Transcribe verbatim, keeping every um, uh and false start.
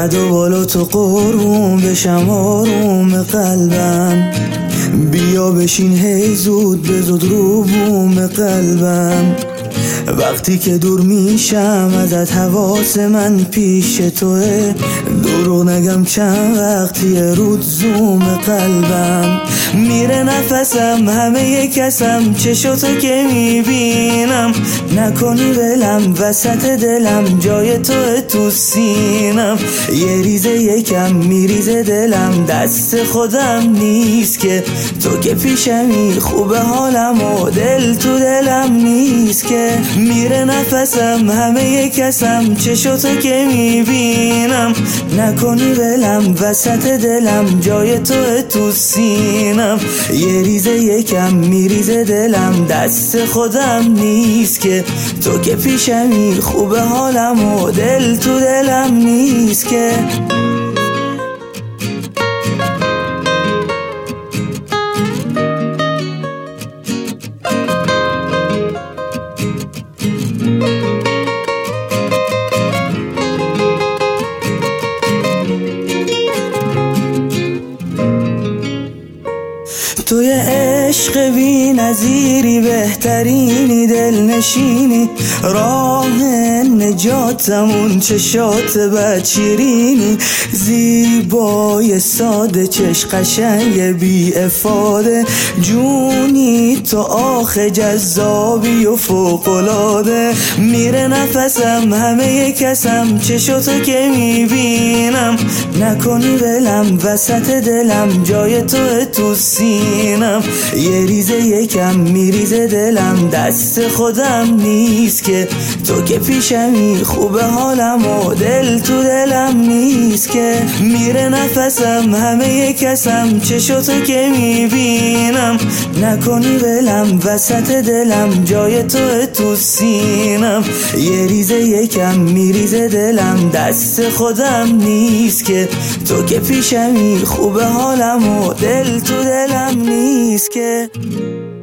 رد و بالا تو قربون بشم آروم قلبم، بیا بشین هی زود به زود رو بوم قلبم. وقتی که دور میشم ازت حواس من پیش توه، دروغ نگم چند وقتی رود زوم قلبم. میره نفسم همه ی کسم چشاتو که میبینم، نکنی ولم وسط دلم جای تو تو سینم. یه ریزه یکم میریزه دلم دست خودم نیست که، تو که پیشمی خوبه حالم و دل تو دلم نیست که. میره نفسم همه ی کسم چشاتو که میبینم، نکنی ولم وسط دلم جای تو تو سینم. یه ریزه یکم میریزه دلم دست خودم نیست که، تو که پیشمی خوبه حالم و دل تو دلم نیست که. توی عشق بی نظیری، بهترینی دلنشینی، راه نجاتمون چشات بدشیرینی. زیبای ساده چش قشنگ بی افاده، جونی تو آخه جذابی و فوقلاده. میره نفسم همه ی کسم چشاتو که میبینم، نکنی ولم وسط دلم جای تو تو سینم. یه ریزه یکم میریزه دلم دست خودم نیست که، تو که پیشمی خوبه حالم و دل تو دلم نیست که. میره نفسم همه ی کسم چشاتو که میبینم، نکنی ولم وسط دلم جای تو تو سینم. یه ریزه یکم میریزه دلم دست خودم نیست که، تو که پیشمی خوبه حالم و دل تو دلم نیست که.